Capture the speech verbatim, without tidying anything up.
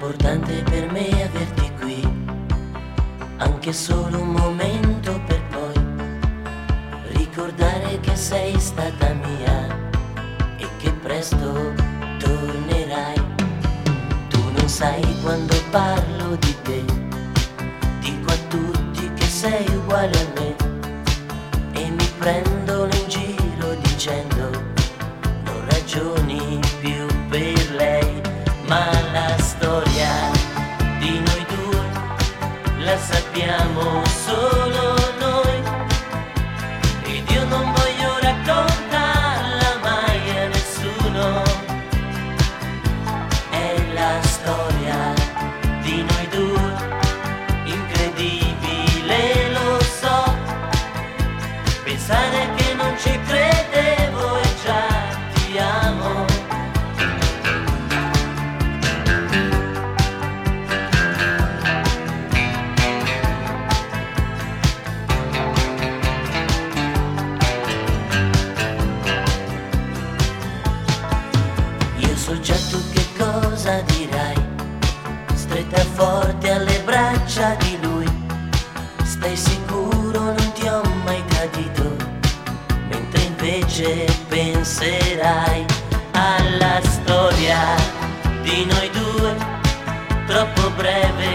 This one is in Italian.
importante per me averti qui, anche solo un momento per poi ricordare che sei stata mia e che presto tornerai. Tu non sai quando parlo di te, dico a tutti che sei uguale a me e mi prendono in giro dicendo non ragioni più per lei. Ma la storia di noi due la sappiamo solo noi ed io non voglio raccontarla mai a nessuno. È la storia di noi due, incredibile lo so, pensare che non ci credevo e già ti amo. So già tu che cosa dirai, stretta forte alle braccia di lui, stai sicuro non ti ho mai tradito, mentre invece penserai alla storia di noi due, troppo breve